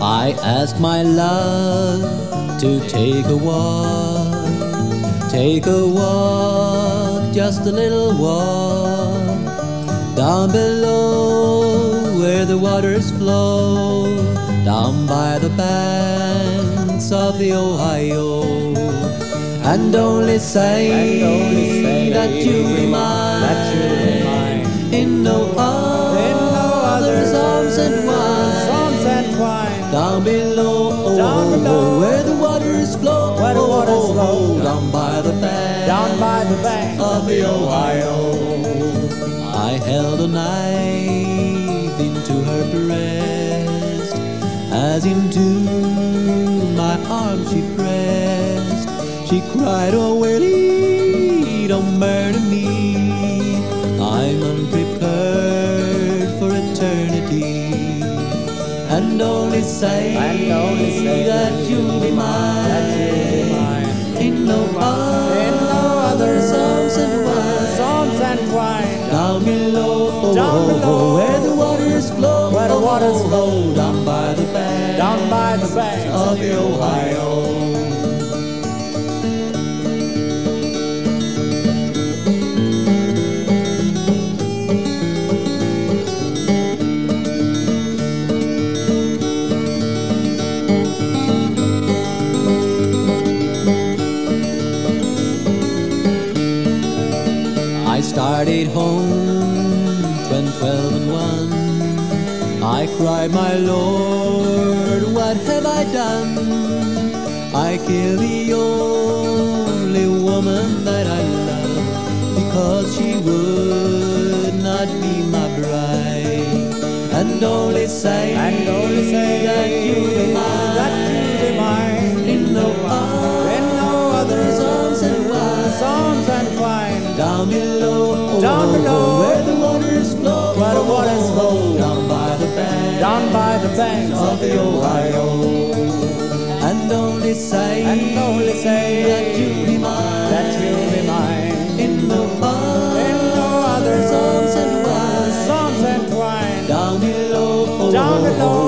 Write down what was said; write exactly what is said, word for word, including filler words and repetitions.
I ask my love to take a walk, take a walk, just a little walk, down below where the waters flow, down by the banks of the Ohio. And only say, and only say that you'll be mine, that you'll be mine. In no other's arms and wine, arms and wine. Down below, down below, where the waters flow, where the waters flow, down by the bank, down by the bank of the Ohio. I held a knife into her breast, as into my arms she pressed. She cried, "Oh, Willie, don't murder me. I'm unprepared for eternity." And only say, and only say that you'll be mine, that you'll be mine. In no other's arms and wine, arms and wine. Down below, down below, where the waters flow, where the waters flow, down by the bank, down by the bank of the Ohio. I started home when twelve and one. I cried, "My Lord, what have I done? I killed the only woman that I love, because she would not be my bride." And only say, and only say that you'll be mine, that you'll be mine. In no in no other's arms and wine, arms and wine. Down below, down below, where the waters flow, where the waters flow, down by the bank, down by the banks of the Ohio. And only say, and only say that you'll be mine, that you'll be mine. In no in no other's other's arms and wine, arms and wine. down below, down below,